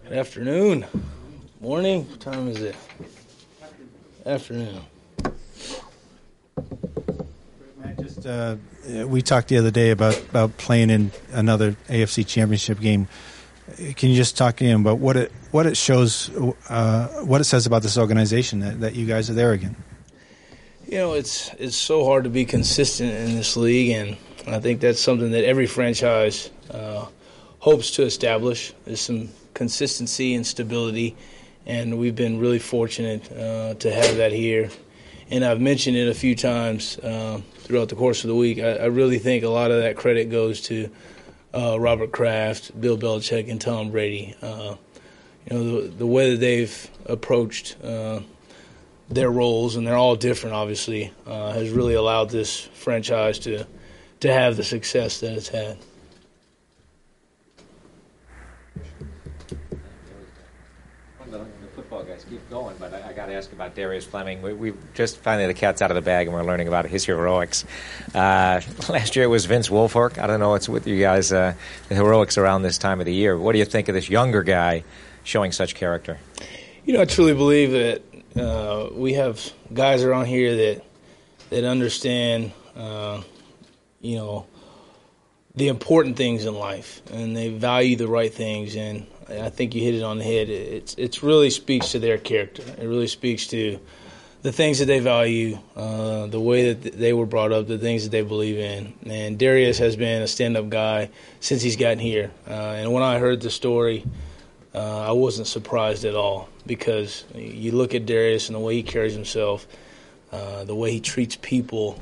Good afternoon. Morning. What time is it? Afternoon. We talked the other day about playing in another AFC Championship game. Can you just talk to him about what it shows, what it says about this organization that you guys are there again? You know, it's so hard to be consistent in this league, and I think that's something that every franchise hopes to establish. There's some consistency and stability, and we've been really fortunate to have that here. And I've mentioned it a few times throughout the course of the week. I really think a lot of that credit goes to Robert Kraft, Bill Belichick, and Tom Brady. The way that they've approached their roles, and they're all different, obviously, has really allowed this franchise to have the success that it's had. The football guys keep going, but I got to ask about Darius Fleming. We just finally the cat's out of the bag, and we're learning about his heroics. Last year it was Vince Wilfork. I don't know what's with you guys, the heroics around this time of the year. What do you think of this younger guy showing such character? You know, I truly believe that we have guys around here that understand, the important things in life, and they value the right things. And I think you hit it on the head. It really speaks to their character. It really speaks to the things that they value, the way that they were brought up, the things that they believe in. And Darius has been a stand-up guy since he's gotten here. And when I heard the story, I wasn't surprised at all, because you look at Darius and the way he carries himself, the way he treats people.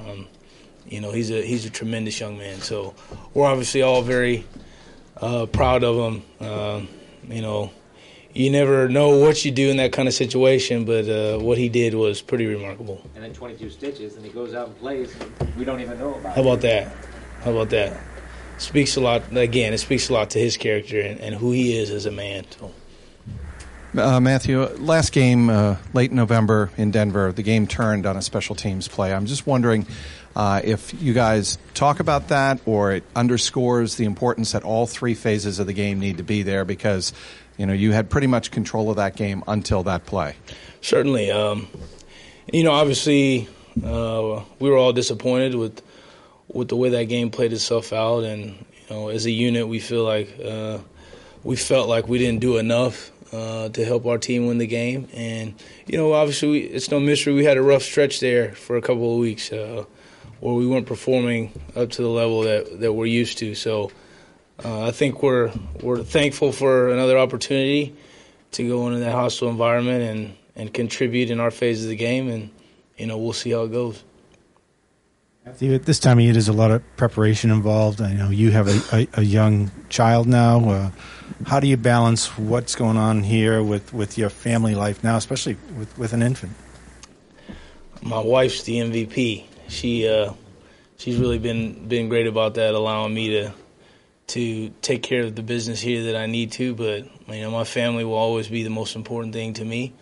He's a tremendous young man. So we're obviously all very proud of him. You never know what you do in that kind of situation, but what he did was pretty remarkable. And then 22 stitches, and he goes out and plays, and we don't even know about it. How about that? Speaks a lot. Again, it speaks a lot to his character and who he is as a man. So. Matthew, last game, late November in Denver, the game turned on a special teams play. I'm just wondering if you guys talk about that, or it underscores the importance that all three phases of the game need to be there, because you had pretty much control of that game until that play. Certainly. Obviously, we were all disappointed with the way that game played itself out, and as a unit, we felt like we didn't do enough to help our team win the game. And obviously, it's no mystery we had a rough stretch there for a couple of weeks where we weren't performing up to the level that we're used to. So I think we're thankful for another opportunity to go into that hostile environment and contribute in our phase of the game, and we'll see how it goes. Matthew, at this time of year, there's a lot of preparation involved. I know you have a young child now. How do you balance what's going on here with your family life now, especially with an infant? My wife's the MVP. She's really been great about that, allowing me to take care of the business here that I need to. But my family will always be the most important thing to me,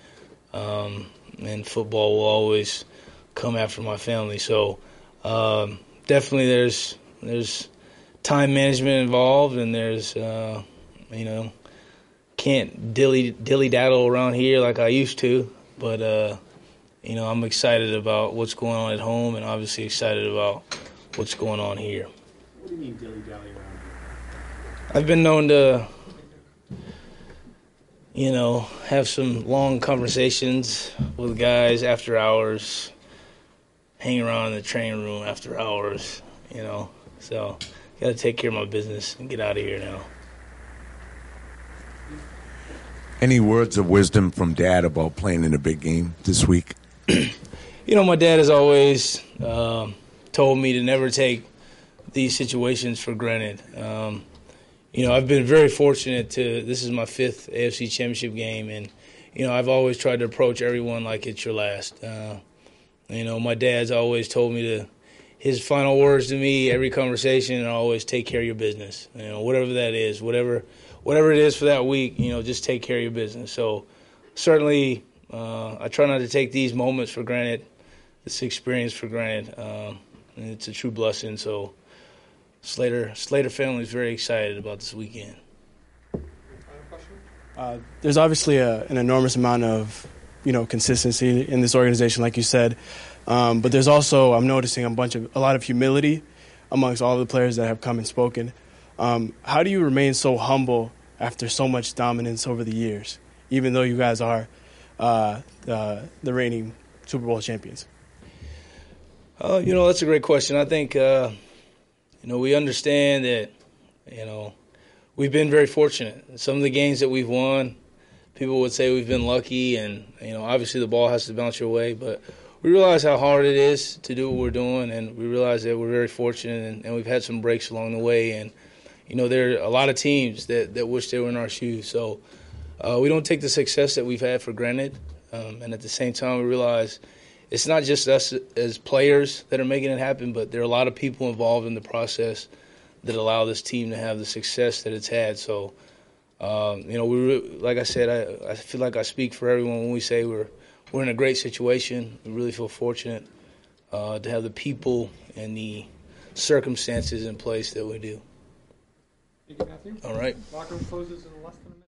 and football will always come after my family. So definitely there's time management involved, and there's can't dilly-daddle around here like I used to, but I'm excited about what's going on at home, and obviously excited about what's going on here. What do you mean dilly-dally around here? I've been known to, have some long conversations with guys after hours, hang around in the training room after hours, So got to take care of my business and get out of here now. Any words of wisdom from Dad about playing in a big game this week? My dad has always told me to never take these situations for granted. I've been very fortunate this is my 5th AFC Championship game, and, I've always tried to approach everyone like it's your last. My dad's always told me his final words to me, every conversation, always take care of your business. Whatever that is, whatever it is for that week, just take care of your business. So certainly I try not to take these moments for granted, this experience for granted. And it's a true blessing. So Slater family is very excited about this weekend. Final question? There's obviously an enormous amount of, consistency in this organization, like you said. But there's also, I'm noticing a lot of humility amongst all the players that have come and spoken. How do you remain so humble after so much dominance over the years, even though you guys are the reigning Super Bowl champions? That's a great question. I think, we understand that, we've been very fortunate. Some of the games that we've won, people would say we've been lucky, and, obviously the ball has to bounce your way, but we realize how hard it is to do what we're doing, and we realize that we're very fortunate, and we've had some breaks along the way, and, there are a lot of teams that wish they were in our shoes. So we don't take the success that we've had for granted, and at the same time we realize it's not just us as players that are making it happen, but there are a lot of people involved in the process that allow this team to have the success that it's had. So, like I said, I feel like I speak for everyone when we say we're in a great situation. We really feel fortunate to have the people and the circumstances in place that we do. Thank you, Matthew. All right. Locker room closes in less than a minute.